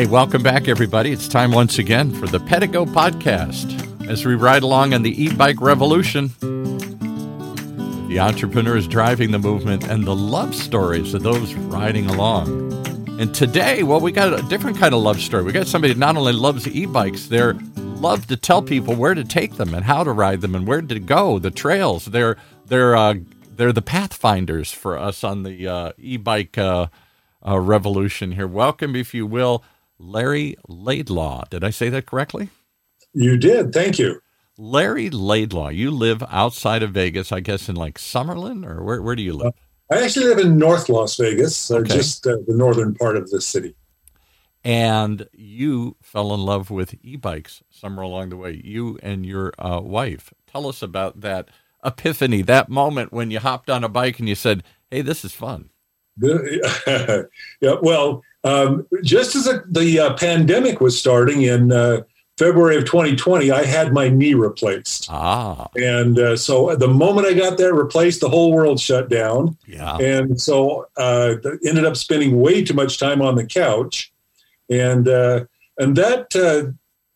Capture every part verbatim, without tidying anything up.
Hey, welcome back, everybody. It's time once again for the Pedigo Podcast. As we ride along on the e-bike revolution, the entrepreneurs driving the movement and the love stories of those riding along. And today, well, we got a different kind of love story. We got somebody that not only loves e-bikes, they're love to tell people where to take them and how to ride them and where to go, the trails. They're they're uh, they're the pathfinders for us on the uh, e-bike uh, uh, revolution here. Welcome, if you will, Larry Laidlaw. Did I say that correctly? You did. Thank you. Larry Laidlaw. You live outside of Vegas, I guess, in like Summerlin, or where where do you live? I actually live in North Las Vegas, uh, Okay. just uh, the northern part of the city. And you fell in love with e-bikes somewhere along the way, you and your uh, wife. Tell us about that epiphany, that moment when you hopped on a bike and you said, hey, this is fun. The, yeah, well, um, just as a, the uh, pandemic was starting in uh, February of twenty twenty, I had my knee replaced. Ah, And uh, so the moment I got that replaced, the whole world shut down. yeah. And so uh, ended up spending way too much time on the couch. And uh, and that, uh,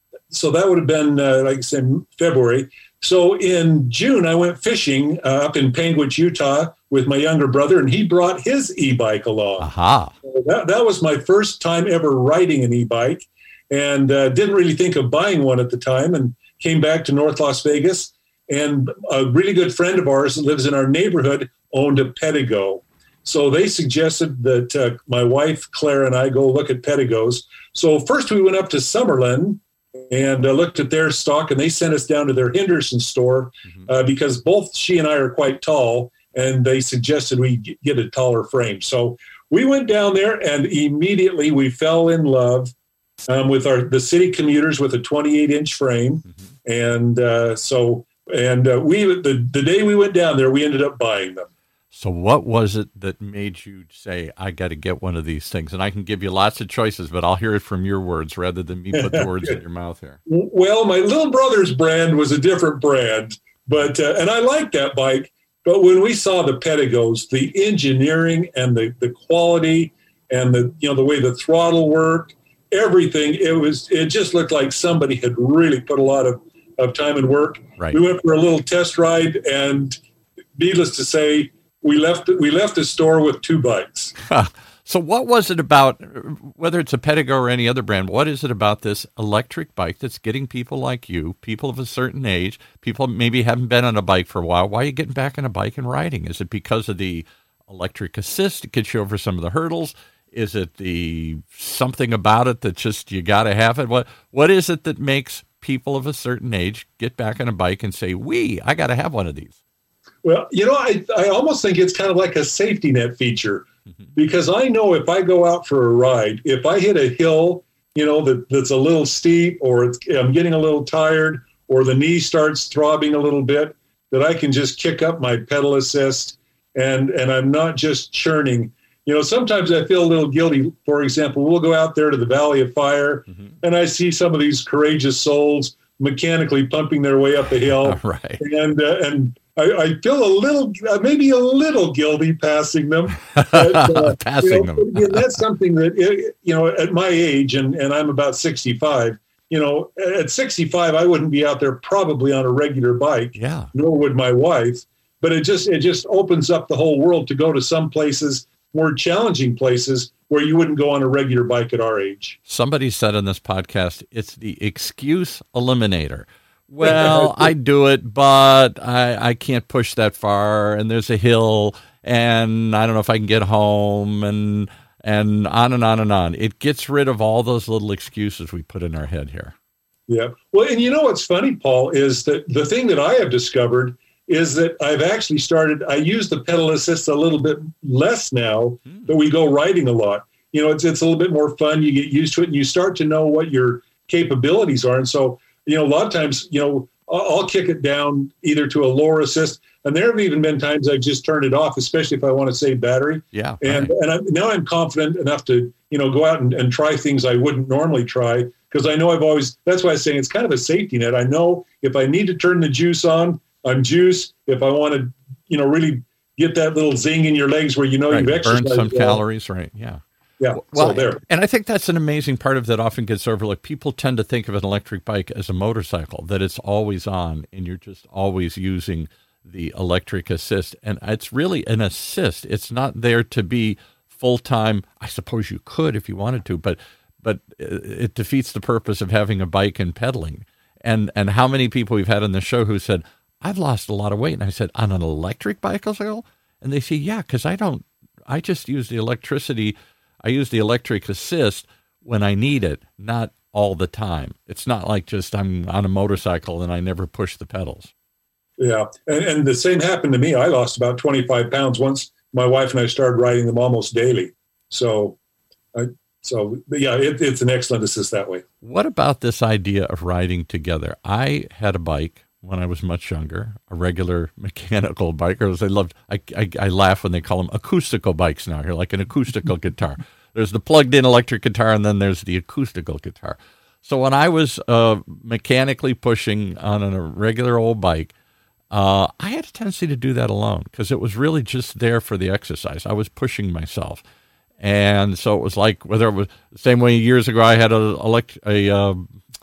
so that would have been, uh, like I said, February. So in June, I went fishing uh, up in Panguitch, Utah with my younger brother, and he brought his e-bike along. Aha. So that, that was my first time ever riding an e-bike, and uh, didn't really think of buying one at the time, and came back to North Las Vegas. And a really good friend of ours that lives in our neighborhood owned a Pedigo. So they suggested that uh, my wife, Claire, and I go look at Pedigos. So first we went up to Summerlin and uh, looked at their stock, and they sent us down to their Henderson store Mm-hmm. uh, because both she and I are quite tall, and they suggested we g- get a taller frame. So we went down there, and immediately we fell in love um, with our the city commuters with a twenty-eight inch frame. Mm-hmm. And uh, so, and uh, we the, the day we went down there, we ended up buying them. So what was it that made you say, I got to get one of these things? And I can give you lots of choices, but I'll hear it from your words rather than me put the words in your mouth here. Well, my little brother's brand was a different brand, but uh, and I liked that bike. But when we saw the Pedigos, the engineering and the, the quality and the you know the way the throttle worked, everything, it was it just looked like somebody had really put a lot of, of time and work. Right. We went for a little test ride, and needless to say, we left we left the store with two bikes. So what was it about, whether it's a Pedigo or any other brand, what is it about this electric bike that's getting people like you, people of a certain age, people maybe haven't been on a bike for a while, why are you getting back on a bike and riding? Is it because of the electric assist? It gets you over some of the hurdles? Is it the something about it that just you got to have it? What What is it that makes people of a certain age get back on a bike and say, wee, I got to have one of these? Well, you know, I, I almost think it's kind of like a safety net feature, Mm-hmm. because I know if I go out for a ride, if I hit a hill, you know, that, that's a little steep, or it's, I'm getting a little tired, or the knee starts throbbing a little bit, that I can just kick up my pedal assist, and, and I'm not just churning. You know, sometimes I feel a little guilty. For example, we'll go out there to the Valley of Fire, Mm-hmm. and I see some of these courageous souls mechanically pumping their way up the hill. Right. And, uh, and, I, I feel a little, uh, maybe a little guilty passing them. But, uh, Passing you know, them. again, that's something that, it, you know, at my age, and, and I'm about sixty-five, you know, at sixty-five, I wouldn't be out there probably on a regular bike, Yeah. nor would my wife. But it just, it just opens up the whole world to go to some places, more challenging places, where you wouldn't go on a regular bike at our age. Somebody said on this podcast, it's the excuse eliminator. Well, I do it, but I, I can't push that far, and there's a hill, and I don't know if I can get home, and and on and on and on. It gets rid of all those little excuses we put in our head here. Yeah. Well, and you know what's funny, Paul, is that the thing that I have discovered is that I've actually started, I use the pedal assist a little bit less now, Hmm. but we go riding a lot. You know, it's it's a little bit more fun. You get used to it, and you start to know what your capabilities are. And so, you know, a lot of times, you know, I'll, I'll kick it down either to a lower assist, and there have even been times I've just turned it off, especially if I want to save battery. Yeah. And right. and I'm, now I'm confident enough to, you know, go out and, and try things I wouldn't normally try, because I know I've always, that's why I'm saying it's kind of a safety net. I know if I need to turn the juice on, I'm juice. If I want to, you know, really get that little zing in your legs where you know Right. you've Burn exercised some well. calories, right? Yeah. Yeah, well, so there. And I think that's an amazing part of that often gets overlooked. People tend to think of an electric bike as a motorcycle, that it's always on and you're just always using the electric assist. And it's really an assist. It's not there to be full-time. I suppose you could if you wanted to, but but it defeats the purpose of having a bike and pedaling. And and how many people we've had on the show who said, I've lost a lot of weight. And I said, on an electric bicycle? And they say, yeah, because I don't, I just use the electricity. I use the electric assist when I need it, not all the time. It's not like just I'm on a motorcycle and I never push the pedals. Yeah. And, and the same happened to me. I lost about twenty-five pounds once my wife and I started riding them almost daily. So, I, so yeah, it, it's an excellent assist that way. What about this idea of riding together? I had a bike when I was much younger, a regular mechanical bike. Or as I loved, I, I, I laugh when they call them acoustical bikes now. Here, like an acoustical guitar. There's the plugged-in electric guitar, and then there's the acoustical guitar. So when I was uh, mechanically pushing on a regular old bike, uh, I had a tendency to do that alone because it was really just there for the exercise. I was pushing myself. And so it was like, whether it was the same way years ago, I had a, elect, a uh,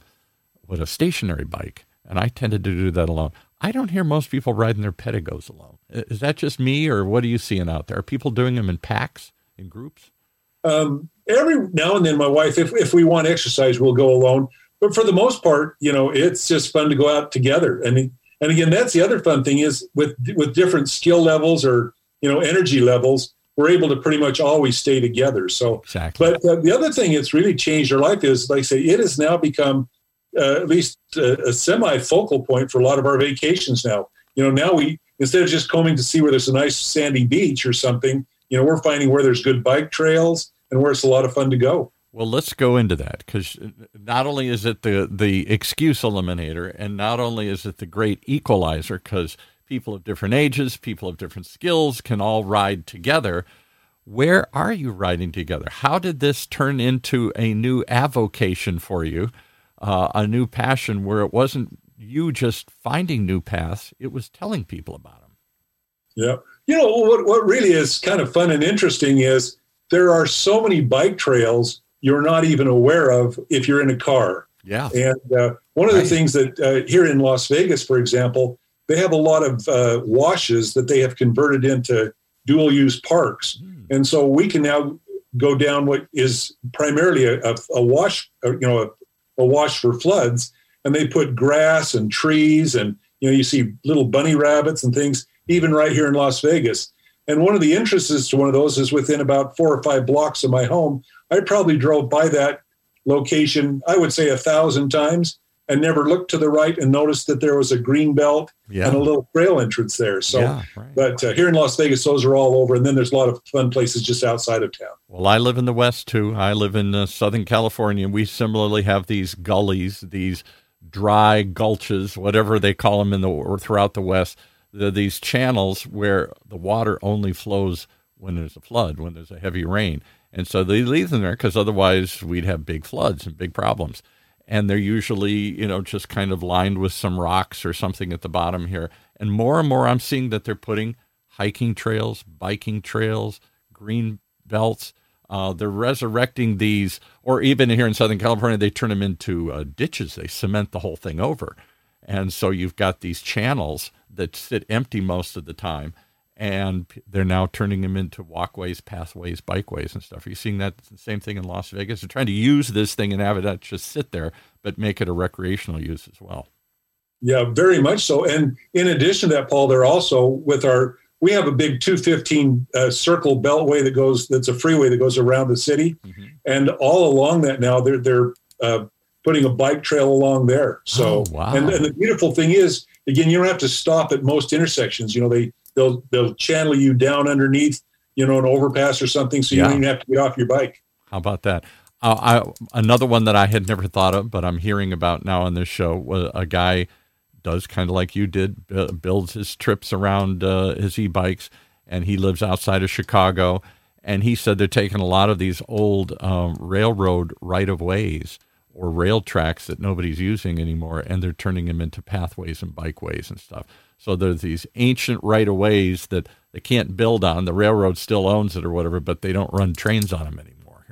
what, a stationary bike. And I tended to do that alone. I don't hear most people riding their Pedegos alone. Is that just me, or what are you seeing out there? Are people doing them in packs, in groups? Um, every now and then, my wife, if, if we want exercise, we'll go alone. But for the most part, you know, it's just fun to go out together. And and again, that's the other fun thing is with with different skill levels or, you know, energy levels, we're able to pretty much always stay together. So, exactly. But uh, the other thing that's really changed our life is, like I say, it has now become Uh, at least a, a semi-focal point for a lot of our vacations now. You know, now we, instead of just combing to see where there's a nice sandy beach or something, you know, we're finding where there's good bike trails and where it's a lot of fun to go. Well, let's go into that, because not only is it the, the excuse eliminator, and not only is it the great equalizer, because people of different ages, people of different skills can all ride together. Where are you riding together? How did this turn into a new avocation for you? Uh, a new passion where it wasn't you just finding new paths, it was telling people about them. Yeah. You know, what, what really is kind of fun and interesting is there are so many bike trails you're not even aware of if you're in a car. Yeah. And uh, one of the right. things that uh, here in Las Vegas, for example, they have a lot of uh, washes that they have converted into dual use parks. Mm. And so we can now go down what is primarily a, a, a wash, you know, a, a wash for floods, and they put grass and trees and, you know, you see little bunny rabbits and things, even right here in Las Vegas. And one of the entrances to one of those is within about four or five blocks of my home. I probably drove by that location, I would say a thousand times, and never looked to the right and noticed that there was a green belt yeah. and a little trail entrance there. So, yeah, right. But uh, here in Las Vegas, those are all over. And then there's a lot of fun places just outside of town. Well, I live in the West, too. I live in uh, Southern California. We similarly have these gullies, these dry gulches, whatever they call them in the or throughout the West. They're these channels where the water only flows when there's a flood, when there's a heavy rain. And so they leave them there because otherwise we'd have big floods and big problems. And they're usually, you know, just kind of lined with some rocks or something at the bottom here. And more and more I'm seeing that they're putting hiking trails, biking trails, green belts. Uh, they're resurrecting these, or even here in Southern California, they turn them into uh, ditches. They cement the whole thing over. And so you've got these channels that sit empty most of the time. And they're now turning them into walkways, pathways, bikeways and stuff. Are you seeing that the same thing in Las Vegas? They're trying to use this thing and have it not just sit there, but make it a recreational use as well. Yeah, very much so. And in addition to that, Paul, they're also with our, we have a big two fifteen uh, circle beltway that goes, that's a freeway that goes around the city. Mm-hmm. And all along that now, they're, they're uh, putting a bike trail along there. So, oh, wow. and, and the beautiful thing is, again, you don't have to stop at most intersections. You know, they, They'll they'll channel you down underneath, you know, an overpass or something, so you yeah. don't even have to get off your bike. How about that? Uh, I, another one that I had never thought of, but I'm hearing about now on this show, was a guy does kind of like you did, builds his trips around uh, his e-bikes, and he lives outside of Chicago. And he said they're taking a lot of these old um, railroad right-of-ways or rail tracks that nobody's using anymore, and they're turning them into pathways and bikeways and stuff. So there's these ancient right-of-ways that they can't build on. The railroad still owns it or whatever, but they don't run trains on them anymore.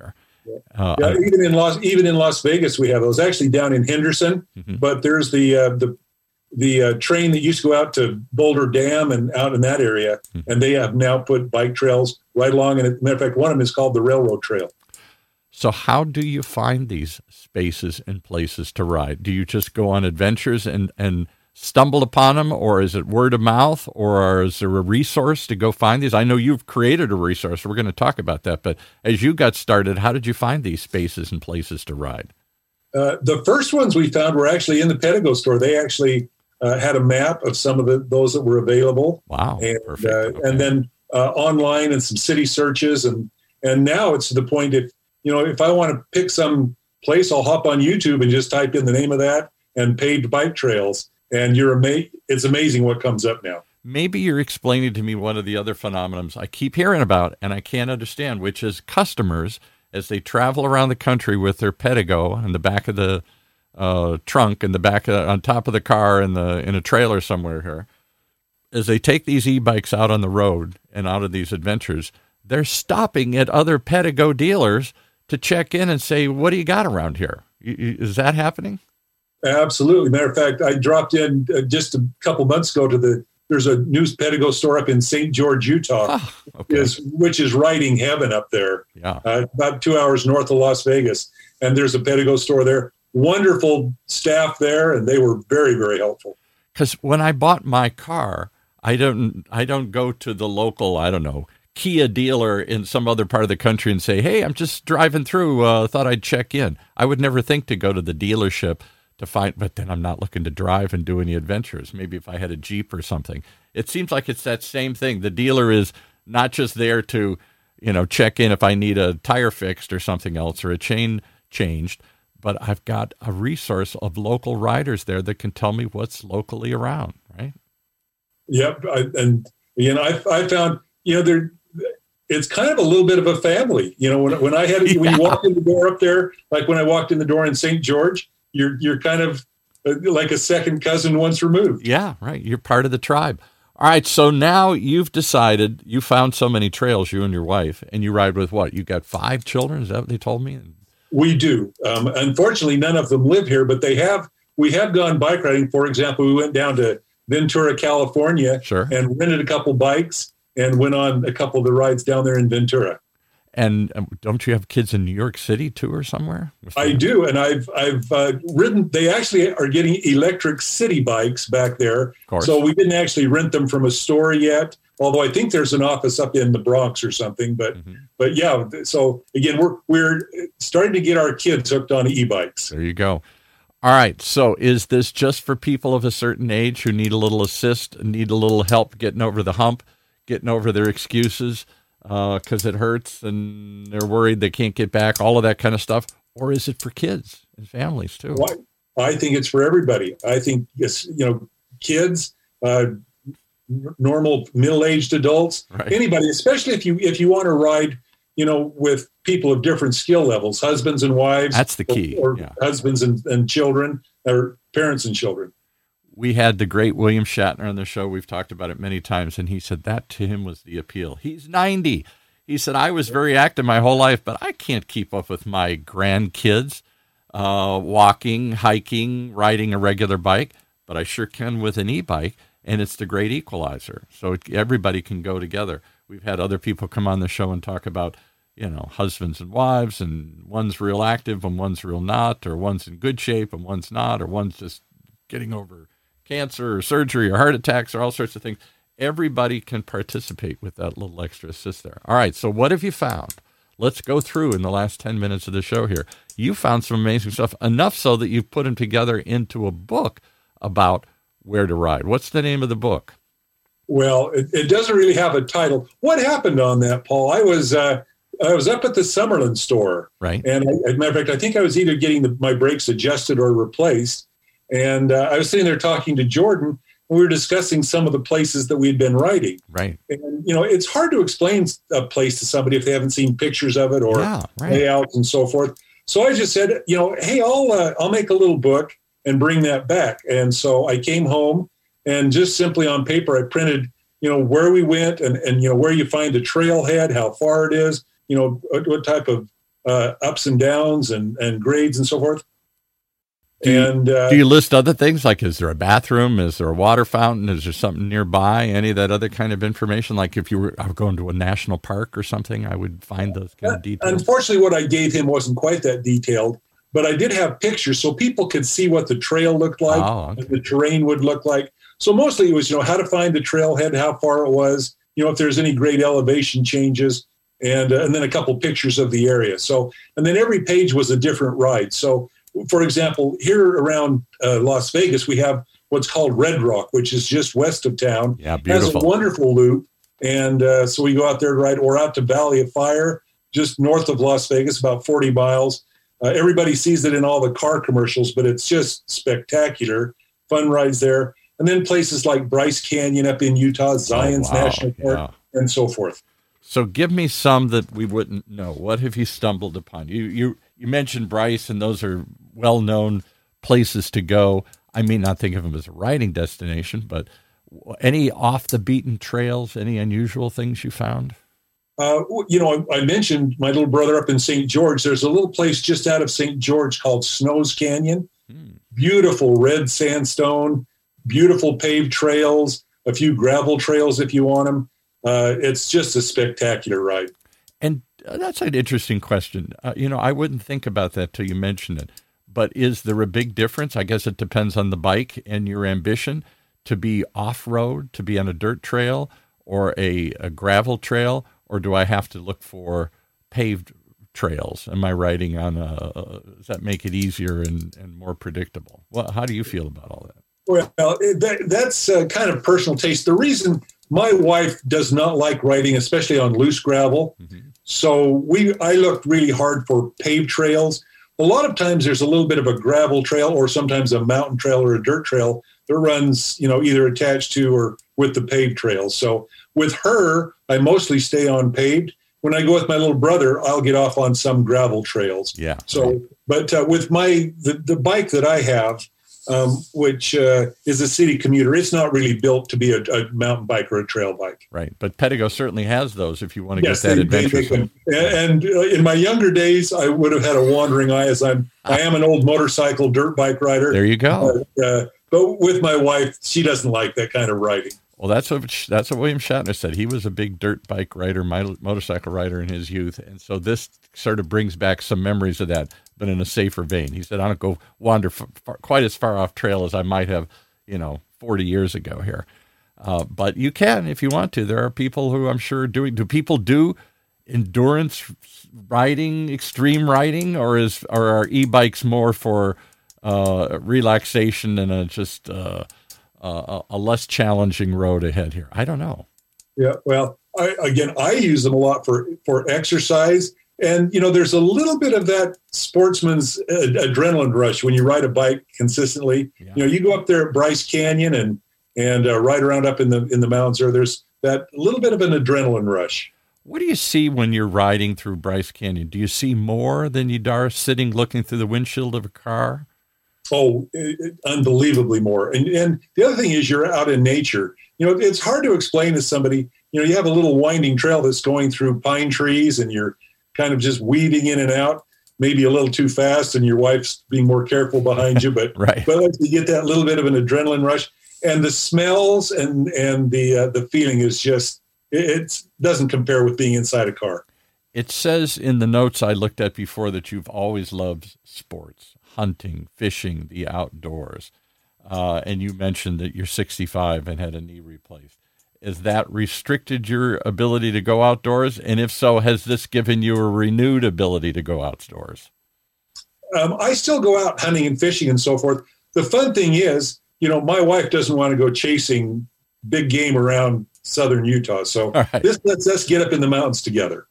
Uh, yeah, even in Las even in Las Vegas, we have those. Actually, down in Henderson, mm-hmm. but there's the uh, the the uh, train that used to go out to Boulder Dam and out in that area, mm-hmm. and they have now put bike trails right along. And as a matter of fact, one of them is called the Railroad Trail. So how do you find these spaces and places to ride? Do you just go on adventures and, and stumble upon them, or is it word of mouth, or is there a resource to go find these? I know you've created a resource. We're going to talk about that. But as you got started, how did you find these spaces and places to ride? Uh, the first ones we found were actually in the Pedigo store. They actually uh, had a map of some of the, those that were available. Wow, and, perfect. Uh, okay. And then uh, online and some city searches. And, and now it's to the point if, you know, if I want to pick some place, I'll hop on YouTube and just type in the name of that and paved bike trails. And you're ama- it's amazing what comes up now. Maybe you're explaining to me one of the other phenomenons I keep hearing about and I can't understand, which is customers, as they travel around the country with their Pedigo in the back of the uh, trunk, in the back of, on top of the car, in the in a trailer somewhere here, as they take these e-bikes out on the road and out of these adventures, they're stopping at other Pedigo dealers to check in and say, what do you got around here? Is that happening? Absolutely. Matter of fact, I dropped in uh, just a couple months ago to the, there's a new Pedigo store up in Saint George, Utah, oh, okay. is, which is riding heaven up there, yeah. uh, about two hours north of Las Vegas. And there's a Pedigo store there. Wonderful staff there, and they were very, very helpful. Because when I bought my car, I don't, I don't go to the local, I don't know, Kia dealer in some other part of the country and say, hey, I'm just driving through, uh, thought I'd check in. I would never think to go to the dealership to find, but then I'm not looking to drive and do any adventures. Maybe if I had a Jeep or something. It seems like it's that same thing. The dealer is not just there to, you know, check in if I need a tire fixed or something else or a chain changed, but I've got a resource of local riders there that can tell me what's locally around, right? Yep. I, and, you know, I, I found, you know, there, it's kind of a little bit of a family. You know, when when I had yeah. when you walk in the door up there, like when I walked in the door in Saint George, you're you're kind of like a second cousin once removed. Yeah, right. You're part of the tribe. All right. So now you've decided, you found so many trails, you and your wife, and you ride with what? You've got five children? Is that what they told me? We do. Um, unfortunately, none of them live here, but they have. We have gone bike riding. For example, we went down to Ventura, California, sure. and rented a couple bikes and went on a couple of the rides down there in Ventura. And um, don't you have kids in New York City too, or somewhere? I do, and I've I've uh, ridden. They actually are getting electric city bikes back there, of course. So we didn't actually rent them from a store yet. Although I think there's an office up in the Bronx or something. But mm-hmm. but yeah. So again, we're we're starting to get our kids hooked on e-bikes. There you go. All right. So is this just for people of a certain age who need a little assist, need a little help getting over the hump, getting over their excuses because uh, it hurts and they're worried they can't get back, all of that kind of stuff? Or is it for kids and families too? Well, I think it's for everybody. I think, yes, you know, kids, uh, normal middle-aged adults, right. Anybody, especially if you if you want to ride, you know, with people of different skill levels, husbands and wives. That's the key. Or, or yeah. husbands and, and children, or parents and children. We had the great William Shatner on the show. We've talked about it many times, and he said that to him was the appeal. He's ninety. He said, I was very active my whole life, but I can't keep up with my grandkids uh, walking, hiking, riding a regular bike, but I sure can with an e-bike, and it's the great equalizer. So it, everybody can go together. We've had other people come on the show and talk about, you know, husbands and wives, and one's real active and one's real not, or one's in good shape and one's not, or one's just getting over cancer or surgery or heart attacks or all sorts of things. Everybody can participate with that little extra assist there. All right, so what have you found? Let's go through in the last ten minutes of the show here. You found some amazing stuff, enough so that you've put them together into a book about where to ride. What's the name of the book? Well, it, it doesn't really have a title. What happened on that, Paul? I was uh, I was up at the Summerlin store. Right. And I, as a matter of fact, I think I was either getting the, my brakes adjusted or replaced. And uh, I was sitting there talking to Jordan, and we were discussing some of the places that we'd been riding. Right. And, you know, it's hard to explain a place to somebody if they haven't seen pictures of it or yeah, right. layouts and so forth. So I just said, you know, hey, I'll uh, I'll make a little book and bring that back. And so I came home and just simply on paper, I printed, you know, where we went and, and you know, where you find a trailhead, how far it is, you know, what, what type of uh, ups and downs and, and grades and so forth. Do you, and uh, do you list other things? Like, is there a bathroom? Is there a water fountain? Is there something nearby? Any of that other kind of information? Like if you were going to a national park or something, I would find those kind of details. Unfortunately, what I gave him wasn't quite that detailed, but I did have pictures so people could see what the trail looked like, oh, okay. what the terrain would look like. So mostly it was, you know, how to find the trailhead, how far it was, you know, if there's any great elevation changes, and uh, and then a couple pictures of the area. So, and then every page was a different ride. So, for example, here around uh, Las Vegas, we have what's called Red Rock, which is just west of town. Yeah, beautiful. It has a wonderful loop. And uh, so we go out there to ride, or out to Valley of Fire, just north of Las Vegas, about forty miles. Uh, everybody sees it in all the car commercials, but it's just spectacular. Fun rides there. And then places like Bryce Canyon up in Utah, Zion's oh, wow. National Park, yeah. and so forth. So give me some that we wouldn't know. What have you stumbled upon? You you you mentioned Bryce, and those are well-known places to go. I may not think of them as a riding destination, but any off-the-beaten trails, any unusual things you found? Uh, you know, I, I mentioned my little brother up in Saint George. There's a little place just out of Saint George called Snows Canyon. Hmm. Beautiful red sandstone, beautiful paved trails, a few gravel trails if you want them. Uh, it's just a spectacular ride. And that's an interesting question. Uh, you know, I wouldn't think about that till you mention it. But is there a big difference? I guess it depends on the bike and your ambition to be off-road, to be on a dirt trail or a, a gravel trail, or do I have to look for paved trails? Am I riding on a, does that make it easier and, and more predictable? Well, how do you feel about all that? Well, that, that's uh, kind of personal taste. The reason my wife does not like riding, especially on loose gravel, mm-hmm. so we I looked really hard for paved trails. A lot of times there's a little bit of a gravel trail or sometimes a mountain trail or a dirt trail that runs, you know, either attached to or with the paved trails. So with her, I mostly stay on paved. When I go with my little brother, I'll get off on some gravel trails. Yeah. So, right. but uh, with my the, the bike that I have, um, which uh, is a city commuter, it's not really built to be a, a mountain bike or a trail bike. Right. But Pedego certainly has those if you want to yes, get that they, adventure. They, they and and uh, in my younger days, I would have had a wandering eye, as I'm I am an old motorcycle dirt bike rider. There you go. But, uh, but with my wife, she doesn't like that kind of riding. Well, that's what that's what William Shatner said. He was a big dirt bike rider, motorcycle rider in his youth, and so this sort of brings back some memories of that, but in a safer vein. He said, "I don't go wander far, far, quite as far off trail as I might have, you know, forty years ago here, uh, but you can if you want to. There are people who I'm sure doing. Do people do endurance riding, extreme riding, or is or are e-bikes more for uh, relaxation and a just uh, Uh, a less challenging road ahead here? I don't know. Yeah, well, I, again, I use them a lot for, for exercise. And, you know, there's a little bit of that sportsman's ad- adrenaline rush when you ride a bike consistently. Yeah. You know, you go up there at Bryce Canyon and and uh, ride around up in the in the mountains there. There's that little bit of an adrenaline rush. What do you see when you're riding through Bryce Canyon? Do you see more than you are sitting looking through the windshield of a car? Oh, unbelievably more. And and the other thing is you're out in nature. You know, it's hard to explain to somebody, you know, you have a little winding trail that's going through pine trees and you're kind of just weaving in and out, maybe a little too fast and your wife's being more careful behind you. But, right. but like you get that little bit of an adrenaline rush and the smells and, and the, uh, the feeling is just, it it's, doesn't compare with being inside a car. It says in the notes I looked at before that you've always loved sports. Hunting, fishing, the outdoors. Uh, and you mentioned that you're sixty-five and had a knee replaced. Has that restricted your ability to go outdoors? And if so, has this given you a renewed ability to go outdoors? Um, I still go out hunting and fishing and so forth. The fun thing is, you know, my wife doesn't want to go chasing big game around southern Utah. So right. this lets us get up in the mountains together.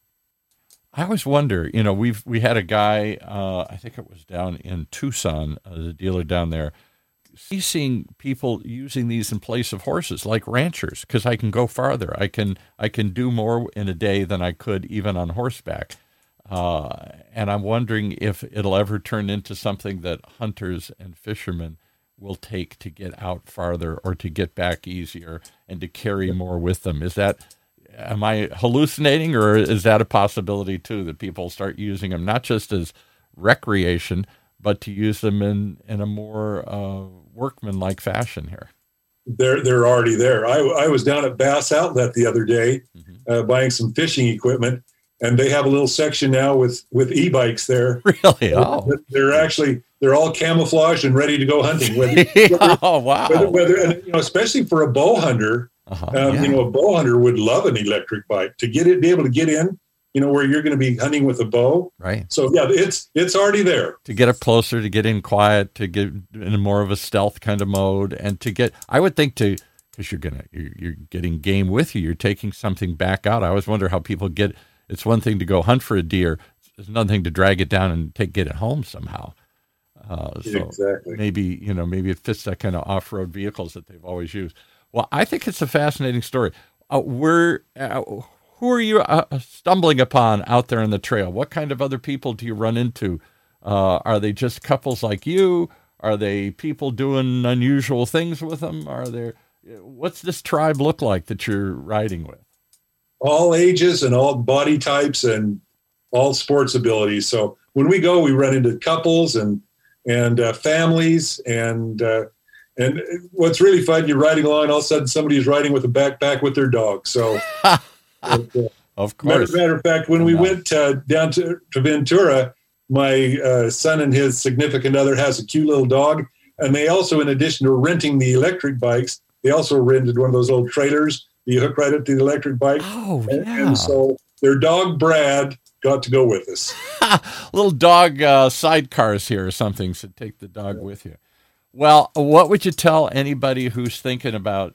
I always wonder, you know, we've we had a guy, uh, I think it was down in Tucson, uh, the dealer down there. He's seeing people using these in place of horses, like ranchers, because I can go farther. I can I can do more in a day than I could even on horseback. Uh, and I'm wondering if it'll ever turn into something that hunters and fishermen will take to get out farther or to get back easier and to carry more with them. Is that am I hallucinating, or is that a possibility too, that people start using them not just as recreation, but to use them in, in a more uh, workmanlike fashion here? They're they're already there. I, I was down at Bass Outlet the other day mm-hmm. uh, buying some fishing equipment, and they have a little section now with, with e-bikes there. Really? Oh. They're actually, they're all camouflaged and ready to go hunting. Whether, yeah, oh, wow. Whether, whether, and, you know, especially for a bow hunter, uh-huh, um, yeah. you know, a bow hunter would love an electric bike to get it, be able to get in, you know, where you're going to be hunting with a bow. Right. So yeah, it's, it's already there. To get up closer, to get in quiet, to get in more of a stealth kind of mode, and to get, I would think to, because you're going to, you're, you're getting game with you, you're taking something back out. I always wonder how people get, it's one thing to go hunt for a deer. It's another thing to drag it down and take, get it home somehow. Uh, so exactly. maybe, you know, maybe it fits that kind of off-road vehicles that they've always used. Well, I think it's a fascinating story. Uh, where, uh, who are you uh, stumbling upon out there on the trail? What kind of other people do you run into? Uh, are they just couples like you? Are they people doing unusual things with them? Are there, what's this tribe look like that you're riding with? All ages and all body types and all sports abilities. So when we go, we run into couples and and uh, families, and uh, and what's really fun, you're riding along, and all of a sudden somebody's riding with a backpack with their dog. So, but, uh, of course. Matter, matter of fact, when we no. went uh, down to, to Ventura, my uh, son and his significant other has a cute little dog, and they also, in addition to renting the electric bikes, they also rented one of those old trailers. You hook right up to the electric bike. Oh, and, yeah. and so their dog, Brad, got to go with us. Little dog uh, sidecars here or something, so take the dog yeah. with you. Well, what would you tell anybody who's thinking about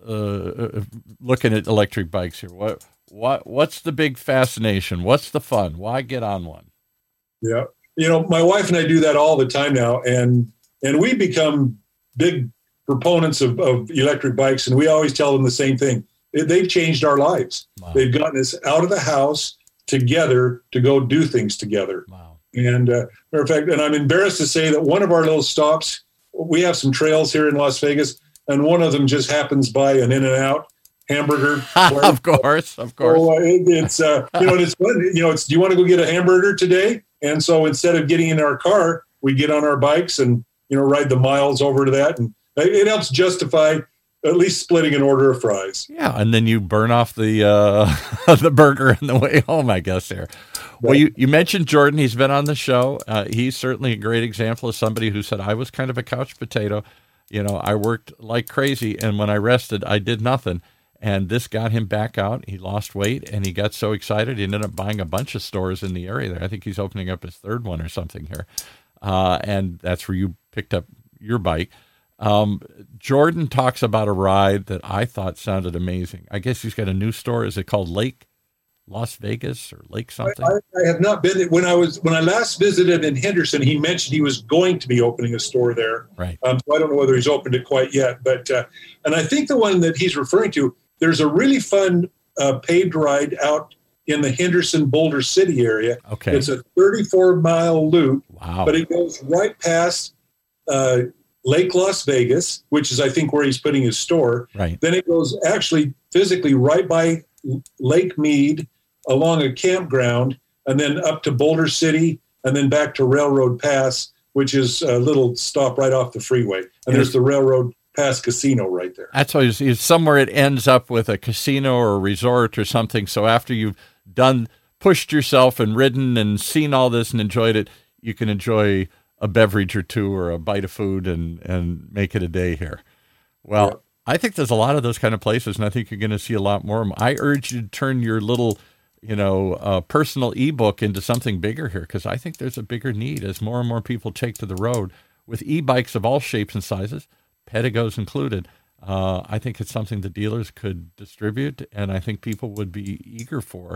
uh, looking at electric bikes here? What what what's the big fascination? What's the fun? Why get on one? Yeah, you know, my wife and I do that all the time now, and and we become big proponents of, of electric bikes, and we always tell them the same thing. They've changed our lives. Wow. They've gotten us out of the house together to go do things together. Wow. And uh, matter of fact, and I'm embarrassed to say that one of our little stops, we have some trails here in Las Vegas, and one of them just happens by an In-N-Out hamburger. Of course, of course. So, uh, it, it's uh, you know, it's fun. You know, it's, do you want to go get a hamburger today? And so instead of getting in our car, we get on our bikes and, you know, ride the miles over to that, and it helps justify at least splitting an order of fries. Yeah, and then you burn off the uh, the burger on the way home, I guess, there. Right. Well, you, you mentioned Jordan. He's been on the show. Uh, he's certainly a great example of somebody who said, I was kind of a couch potato. You know, I worked like crazy, and when I rested, I did nothing. And this got him back out. He lost weight, and he got so excited, he ended up buying a bunch of stores in the area there. I think he's opening up his third one or something here. Uh, and that's where you picked up your bike. Um, Jordan talks about a ride that I thought sounded amazing. I guess he's got a new store. Is it called Lake Las Vegas or Lake something? I, I have not been. When I was when I last visited in Henderson, he mentioned he was going to be opening a store there. Right. Um, so I don't know whether he's opened it quite yet, but uh, and I think the one that he's referring to, there's a really fun uh, paved ride out in the Henderson Boulder City area. Okay. It's a thirty-four mile loop. Wow. But it goes right past Uh, Lake Las Vegas, which is, I think, where he's putting his store. Right. Then it goes actually physically right by Lake Mead along a campground, and then up to Boulder City, and then back to Railroad Pass, which is a little stop right off the freeway. And yes. There's the Railroad Pass Casino right there. That's why it's, it's somewhere it ends up with a casino or a resort or something. So after you've done, pushed yourself and ridden and seen all this and enjoyed it, you can enjoy a beverage or two or a bite of food and, and make it a day here. Well, yeah. I think there's a lot of those kind of places, and I think you're going to see a lot more of them. I urge you to turn your little, you know, uh, personal ebook into something bigger here, because I think there's a bigger need as more and more people take to the road with e-bikes of all shapes and sizes, Pedegos included. Uh, I think it's something the dealers could distribute, and I think people would be eager for.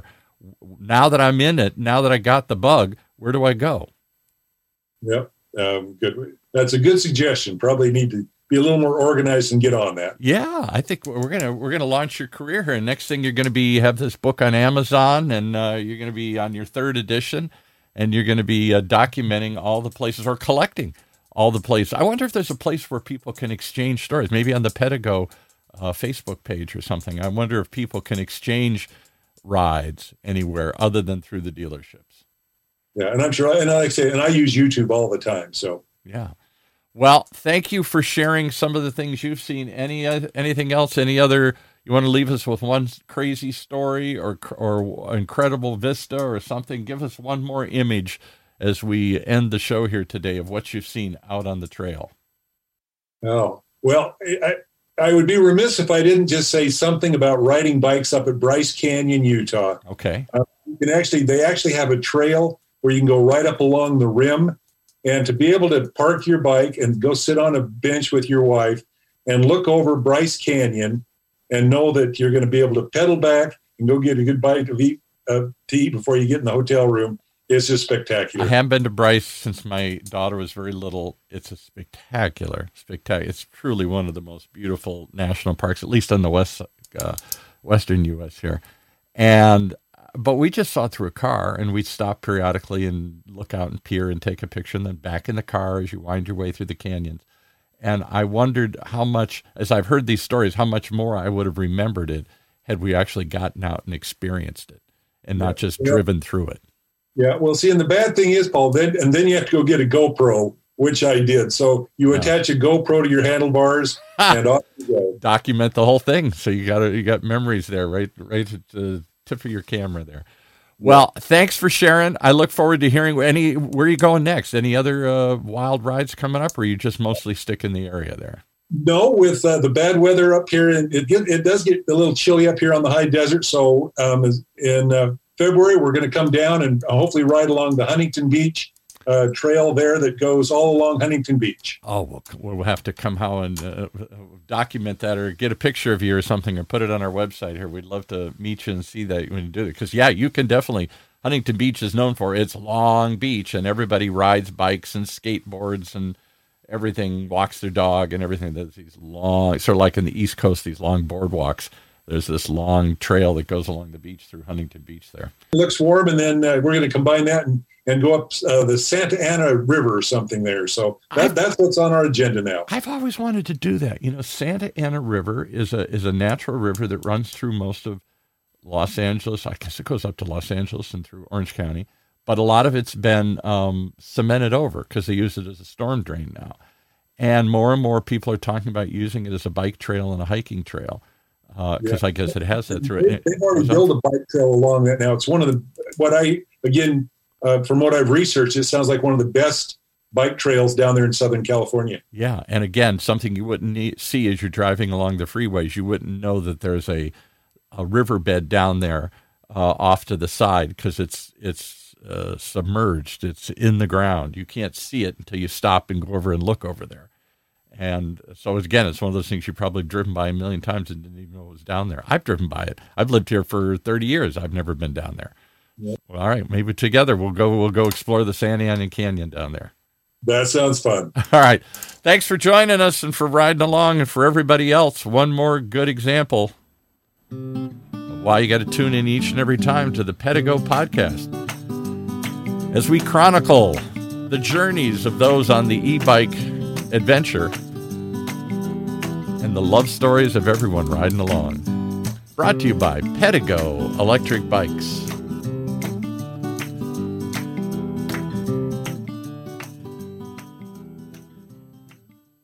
Now that I'm in it, now that I got the bug, where do I go? Yep. Um, good. That's a good suggestion. Probably need to be a little more organized and get on that. Yeah, I think we're gonna we're gonna launch your career here. And next thing you're gonna be have this book on Amazon, and uh, you're gonna be on your third edition, and you're gonna be uh, documenting all the places or collecting all the places. I wonder if there's a place where people can exchange stories, maybe on the Pedego uh, Facebook page or something. I wonder if people can exchange rides anywhere other than through the dealerships. Yeah, and I'm sure, and like I say, and I use YouTube all the time. So yeah. Well, thank you for sharing some of the things you've seen. Any uh, anything else? Any other? You want to leave us with one crazy story or or incredible vista or something? Give us one more image as we end the show here today of what you've seen out on the trail. Oh, well, I, I would be remiss if I didn't just say something about riding bikes up at Bryce Canyon, Utah. Okay. Uh, you can actually, they actually have a trail where you can go right up along the rim, and to be able to park your bike and go sit on a bench with your wife and look over Bryce Canyon and know that you're going to be able to pedal back and go get a good bite to eat, uh, to eat before you get in the hotel room. It's just spectacular. I haven't been to Bryce since my daughter was very little. It's a spectacular, spectacular. It's truly one of the most beautiful national parks, at least on the west, uh, western U S here. And but we just saw it through a car, and we'd stop periodically and look out and peer and take a picture, and then back in the car as you wind your way through the canyons. And I wondered how much, as I've heard these stories, how much more I would have remembered it had we actually gotten out and experienced it and not just yeah. driven through it. Yeah, well, see, and the bad thing is, Paul, then and then you have to go get a GoPro, which I did. So you yeah. attach a GoPro to your handlebars, and off you go. Document the whole thing. So you got you got memories there, right, right at the tip of your camera there. Well, yeah. Thanks for sharing. I look forward to hearing any. Where are you going next? Any other uh, wild rides coming up, or are you just mostly stick in the area there? No, with uh, the bad weather up here, and it get, it does get a little chilly up here on the high desert. So um, in uh, February, we're going to come down and hopefully ride along the Huntington Beach uh, trail there that goes all along Huntington Beach. Oh, we'll, we'll have to come how and uh, document that or get a picture of you or something or put it on our website here. We'd love to meet you and see that when you do it. Because, yeah, you can definitely – Huntington Beach is known for its long beach, and everybody rides bikes and skateboards and everything, walks their dog and everything. There's these long – sort of like in the East Coast, these long boardwalks. There's this long trail that goes along the beach through Huntington Beach there. It looks warm, and then uh, we're going to combine that and, and go up uh, the Santa Ana River or something there. So that, that's what's on our agenda now. I've always wanted to do that. You know, Santa Ana River is a is a natural river that runs through most of Los Angeles. I guess it goes up to Los Angeles and through Orange County. But a lot of it's been um, cemented over because they use it as a storm drain now. And more and more people are talking about using it as a bike trail and a hiking trail. Because uh, yeah. I guess it has that through it. They've already built a bike trail along that now. It's one of the, what I, again, uh, from what I've researched, it sounds like one of the best bike trails down there in Southern California. Yeah. And again, something you wouldn't need, see as you're driving along the freeways. You wouldn't know that there's a, a riverbed down there uh, off to the side because it's, it's uh, submerged. It's in the ground. You can't see it until you stop and go over and look over there. And so, again, it's one of those things you've probably driven by a million times and didn't even know it was down there. I've driven by it. I've lived here for thirty years. I've never been down there. Yep. Well, all right, maybe together we'll go we'll go explore the Santa Ana Canyon down there. That sounds fun. All right. Thanks for joining us and for riding along. And for everybody else, one more good example of why you got to tune in each and every time to the Pedigo podcast as we chronicle the journeys of those on the e-bike adventure and the love stories of everyone riding along. Brought to you by Pedigo Electric Bikes.